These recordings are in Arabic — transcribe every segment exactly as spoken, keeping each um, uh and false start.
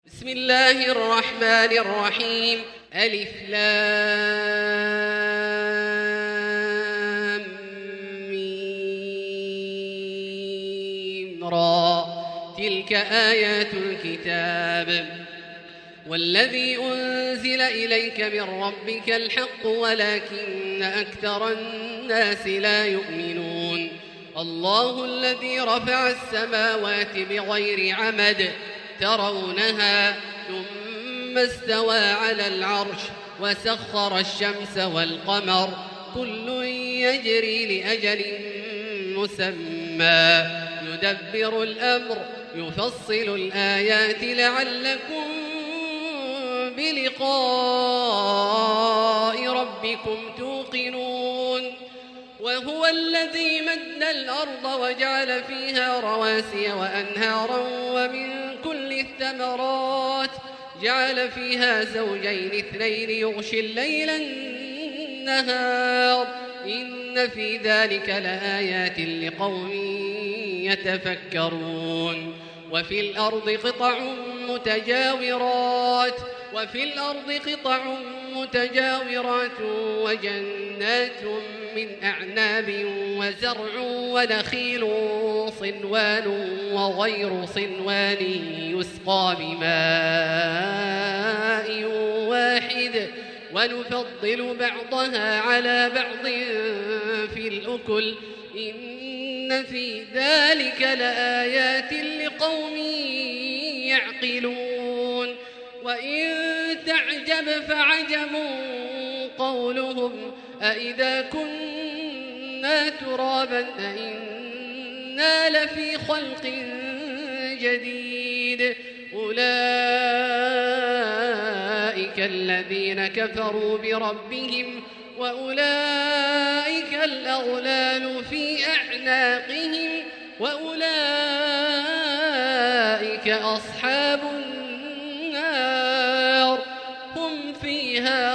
بسم الله الرحمن الرحيم. ألف لام ميم را. تلك آيات الكتاب والذي أنزل إليك من ربك الحق ولكن أكثر الناس لا يؤمنون. الله الذي رفع السماوات بغير عمد ترونها ثم استوى على العرش وسخر الشمس والقمر كل يجري لأجل مسمى يدبر الأمر يفصل الآيات لعلكم بلقاء ربكم توقنون. وهو الذي مد الأرض وجعل فيها رواسي وأنهارا ومن كل الثمرات جعل فيها زوجين اثنين يغشي الليل النهار إن في ذلك لآيات لقوم يتفكرون. وفي الأرض قطع متجاورات وفي الأرض قطع متجاورات وجنات من أعناب وزرع ونخيل صنوان وغير صنوان يسقى بماء واحد ونفضل بعضها على بعض في الأكل إن في ذلك لآيات لقوم يعقلون. وإن تعجب فعجب قولهم أإذا كنا ترابا أإنا لفي خلق جديد أولئك الذين كفروا بربهم وأولئك الأغلال في أعناقهم وأولئك أصحاب النار هم فيها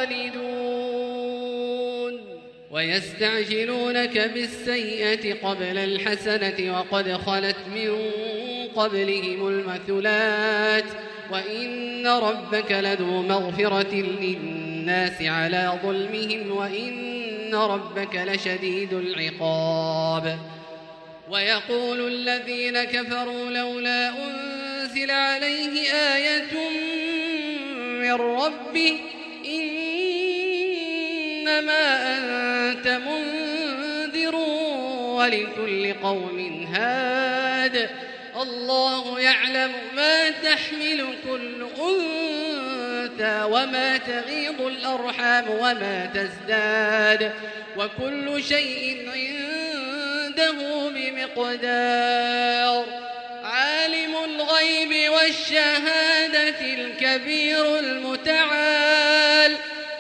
خالدون. ويستعجلونك بالسيئة قبل الحسنة وقد خلت من قبلهم المثلات وإن ربك لذو مغفرة للناس على ظلمهم وإن ربك لشديد العقاب. ويقول الذين كفروا لولا أنزل عليه آية من ربه إنما أنت منذر ولكل قوم هاد الله يعلم ما تحمل كل أنثى وما تغيض الأرحام وما تزداد وكل شيء عنده بمقدار. عالم الغيب والشهادة الكبير المتعال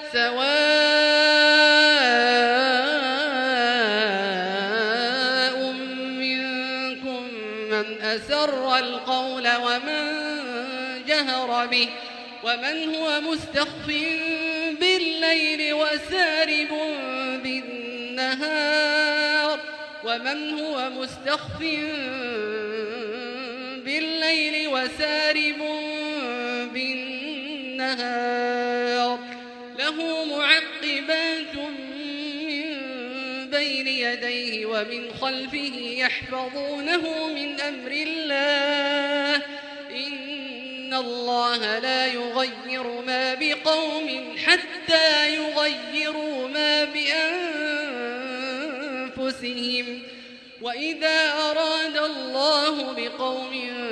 سواء منكم من أسر القول ومن جهر به ومن هو مستخف بالليل وسارب بالنهار ومن هو مستخف بالليل وسارب بالنهار له معقبات من بين يديه ومن خلفه يحفظونه من أمر الله إن الله لا يغير ما بقوم حتى يغيروا ما بأنفسهم وإذا أراد الله بقوم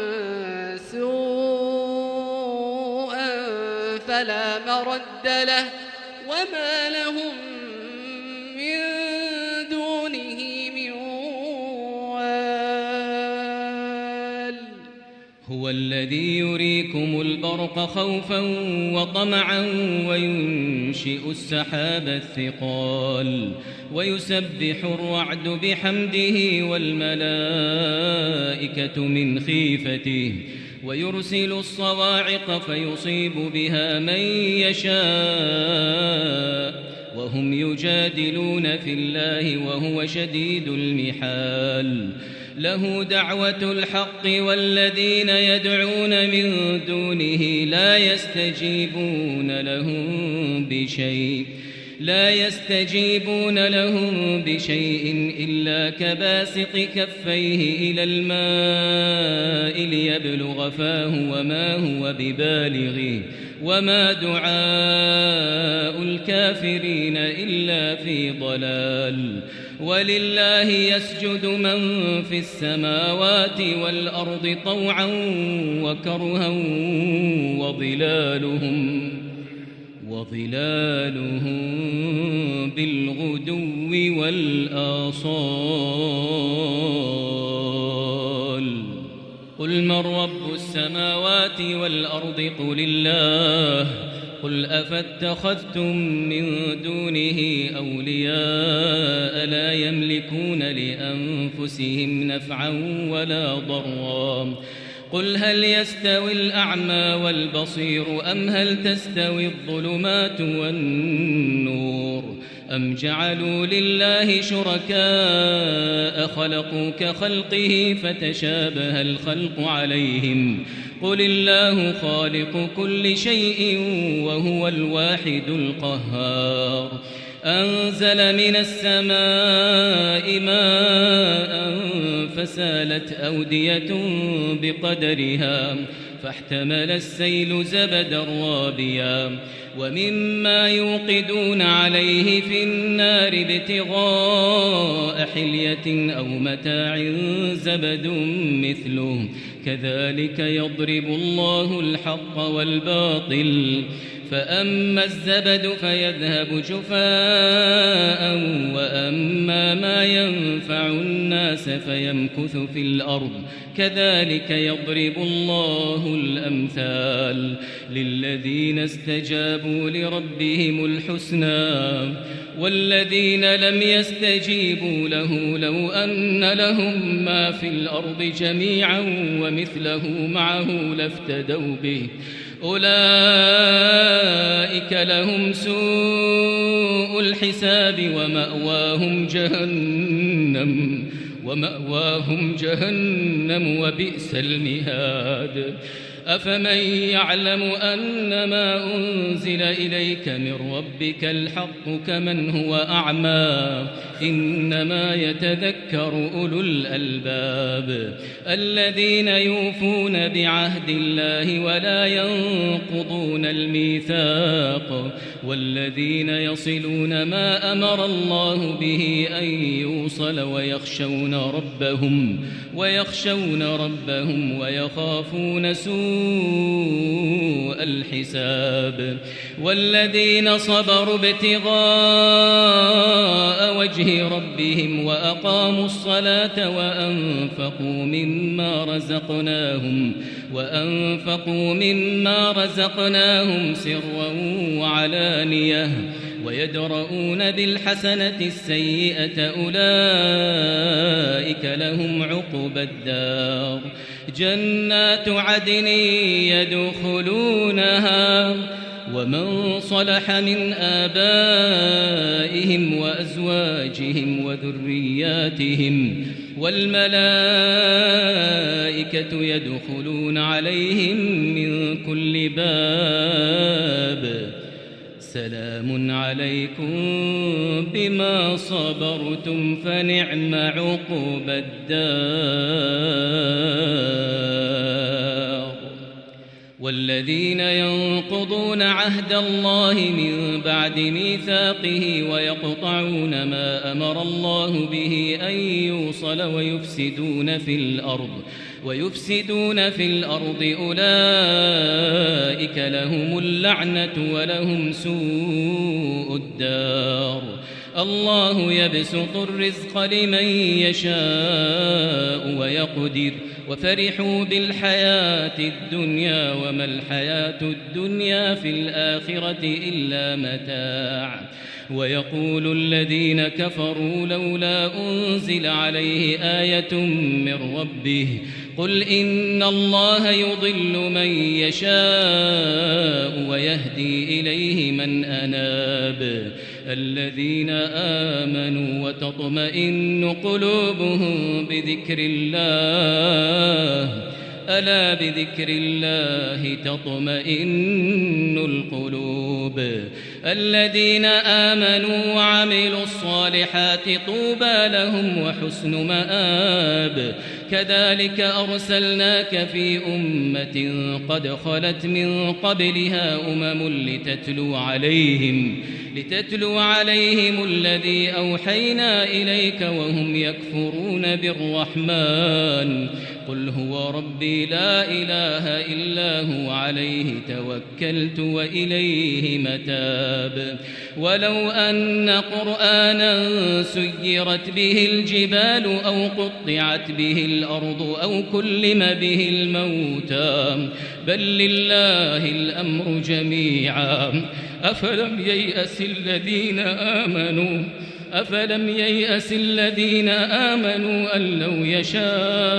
سوءا فلا مرد له وما لهم من دونه من وال. هو الذي يريكم البرق خوفا وطمعا وينشئ السحاب الثقال ويسبح الرعد بحمده والملائكة من خيفته ويرسل الصواعق فيصيب بها من يشاء وهم يجادلون في الله وهو شديد المحال. له دعوة الحق والذين يدعون من دونه لا يستجيبون لهم بشيء لا يستجيبون لهم بشيء إلا كباسط كفيه إلى الماء ليبلغ فاه وما هو ببالغه وما دعاء الكافرين إلا في ضلال. ولله يسجد من في السماوات والأرض طوعا وكرها وظلالهم وظلالهم بالغدو والآصال. قل من رب السماوات والأرض قل الله. قل أفاتخذتم من دونه أولياء لا يملكون لأنفسهم نفعا ولا ضرا. قل هل يستوي الأعمى والبصير أم هل تستوي الظلمات والنور أم جعلوا لله شركاء خلقوا كخلقه فتشابه الخلق عليهم. قل الله خالق كل شيء وهو الواحد القهار. أنزل من السماء ماء فسالت أودية بقدرها فاحتمل السيل زبدا رابيا ومما يوقدون عليه في النار ابتغاء حلية أو متاع زبد مثله كذلك يضرب الله الحق والباطل. فأما الزبد فيذهب جفاء وأما ما ينفع الناس فيمكث في الأرض كذلك يضرب الله الأمثال. للذين استجابوا لربهم الحسنى والذين لم يستجيبوا له لو أن لهم ما في الأرض جميعا ومثله معه لافتدوا به أولئك لهم سوء الحساب ومأواهم جهنم ومأواهم جهنم وبئس المهاد. أفمن يعلم أن ما أنزل إليك من ربك الحق كمن هو أعمى إنما يتذكر أولو الألباب الذين يوفون بعهد الله ولا ينقضون الميثاق والذين يصلون ما أمر الله به أن يوصل ويخشون ربهم ويخشون ربهم ويخافون سوء الحساب. والذين صبروا ابتغاء وجه ربهم وأقاموا الصلاة وأنفقوا مما رزقناهم وأنفقوا مما رزقناهم سرا وعلانية ويدرؤون بالحسنة السيئة أولئك لهم عقبى الدار. جنات عدن يدخلونها ومن صلح من آبائهم وأزواجهم وذرياتهم والملائكة يدخلون عليهم من كل باب سلام عليكم بما صبرتم فنعم عقبى الدار. والذين ينقضون عهد الله من بعد ميثاقه ويقطعون ما أمر الله به أن يوصل ويفسدون في الأرض ويفسدون في الأرض أولئك لهم اللعنة ولهم سوء الدار. الله يبسط الرزق لمن يشاء ويقدر وفرحوا بالحياة الدنيا وما الحياة الدنيا في الآخرة إلا متاع. ويقول الذين كفروا لولا أنزل عليه آية من ربه قل إن الله يضل من يشاء ويهدي إليه من أناب الذين آمنوا وتطمئن قلوبهم بذكر الله ألا بذكر الله تطمئن القلوب الذين آمنوا وعملوا الصالحات طوبى لهم وحسن مآب كذلك أرسلناك في أمة قد خلت من قبلها أمم لتتلو عليهم لتتلو عليهم الذي أوحينا إليك وهم يكفرون بالرحمن قل هو ربي لا إله إلا هو عليه توكلت وإليه متاب ولو أن قرآنا سيرت به الجبال أو قطعت به الأرض أو كلم به الموتى بل لله الأمر جميعا أفلم ييأس الذين آمنوا أفلم ييأس الذين آمنوا أن لو يشاء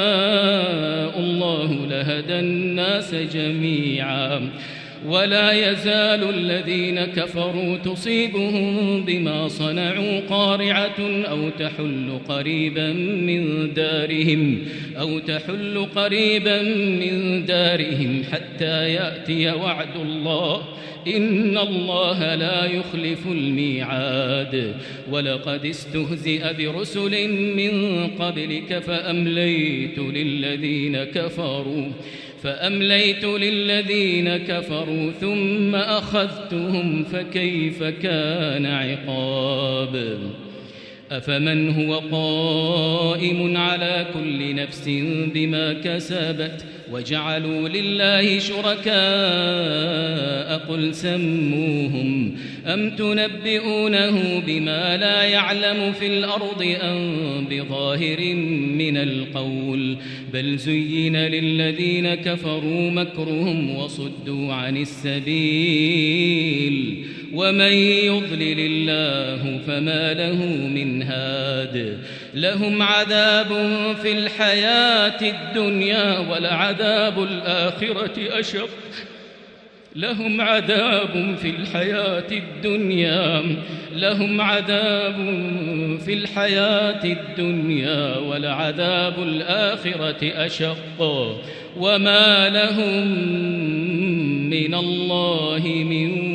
الله لهدى الناس جميعا ولا يزال الذين كفروا تصيبهم بما صنعوا قارعة أو تحل قريبا من دارهم أو تحل قريبا من دارهم حتى يأتي وعد الله إن الله لا يخلف الميعاد ولقد استهزئ برسل من قبلك فأمليت للذين كفروا فأمليت للذين كفروا ثم أخذتهم فكيف كان عقاب أفمن هو قائم على كل نفس بما كسبت وجعلوا لله شركاء قل سموهم أم تنبئونه بما لا يعلم في الأرض أم بظاهر من القول بل زين للذين كفروا مكرهم وصدوا عن السبيل ومن يضلل الله فما له من هاد لهم عذاب في الحياة الدنيا ولعذاب الآخرة أشق لهم عذاب في الحياة الدنيا لهم عذاب في الحياة الدنيا ولعذاب الآخرة أشق وما لهم من الله من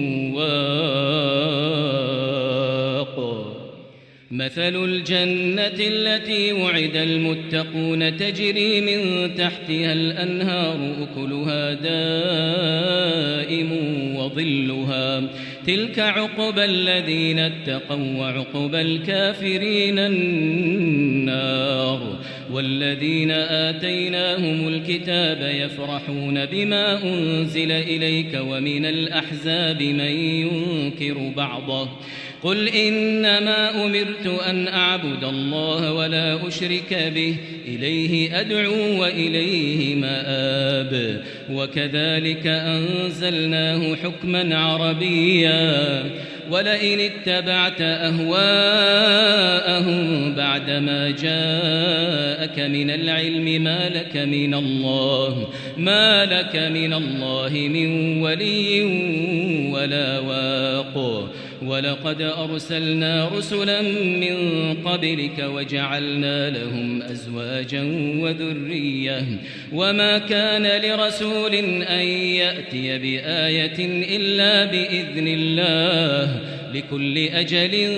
مثل الجنة التي وعد المتقون تجري من تحتها الأنهار أكلها دائم وظلها تلك عقبى الذين اتقوا وعقبى الكافرين النار والذين آتيناهم الكتاب يفرحون بما أنزل إليك ومن الأحزاب من ينكر بعضه قل إنما أمرت أن أعبد الله ولا أشرك به إليه أدعو وإليه مآب وكذلك أنزلناه حكما عربيا ولئن اتبعت أهواءهم بعدما جاءك من العلم ما لك من الله ما لك من الله من ولي ولا واق ولقد أرسلنا رسلا من قبلك وجعلنا لهم أزواجا وذرية وما كان لرسول أن يأتي بآية إلا بإذن الله لكل أجل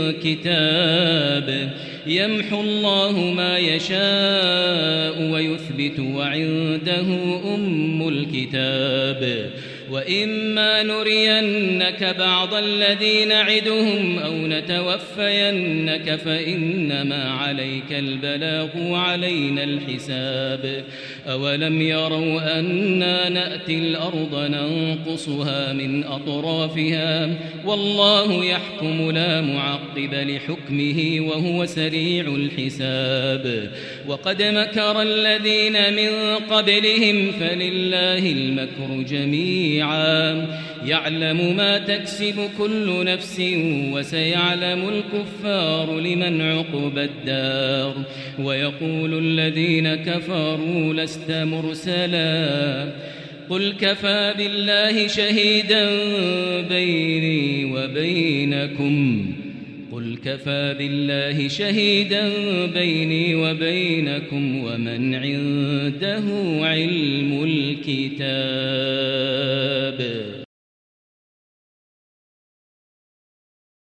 كتاب يمحو الله ما يشاء ويثبت وعنده أم الكتاب وإما نرينك بعض الذي نعدهم أو نتوفينك فإنما عليك البلاغ وعلينا الحساب أولم يروا أنا نأتي الأرض ننقصها من أطرافها والله يحكم لا معقب لحكمه وهو سريع الحساب وقد مكر الذين من قبلهم فلله المكر جميعا يعلم ما تكسب كل نفس وسيعلم الكفار لمن عقبى الدار ويقول الذين كفروا لست مرسلا قل كفى بالله شهيدا بيني وبينكم قل كفى بالله شهيدا بيني وبينكم ومن عنده علم الكتاب.